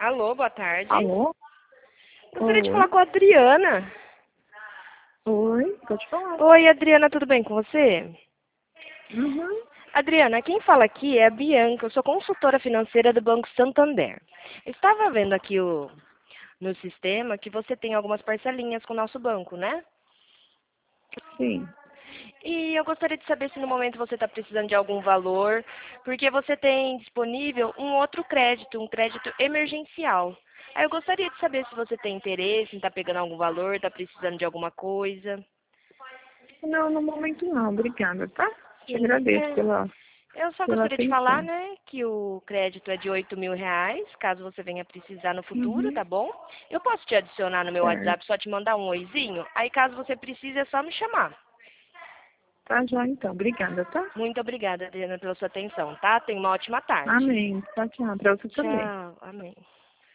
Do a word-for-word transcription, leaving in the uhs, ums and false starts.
Alô, boa tarde. Alô? Gostaria de Oi. falar com a Adriana. Oi, pode falar. Oi, Adriana, tudo bem com você? Uhum. Adriana, quem fala aqui é a Bianca, eu sou consultora financeira do Banco Santander. Eu estava vendo aqui o, no sistema que você tem algumas parcelinhas com o nosso banco, né? Sim. E eu gostaria de saber se no momento você está precisando de algum valor, porque você tem disponível um outro crédito, um crédito emergencial. Aí eu gostaria de saber se você tem interesse em estar pegando algum valor, está precisando de alguma coisa. Não, no momento não, obrigada, tá? Te Sim, agradeço é. pela, Eu só pela gostaria de falar, atenção. né, que o crédito é de oito mil reais, caso você venha precisar no futuro, Uhum. tá bom? Eu posso te adicionar no meu Certo. WhatsApp, só te mandar um oizinho? Aí caso você precise, é só me chamar. Tá já então, obrigada, tá? Muito obrigada, Adriana, pela sua atenção, tá? Tenha uma ótima tarde. Amém. Tchau, tchau. Pra você também. Tchau, amém.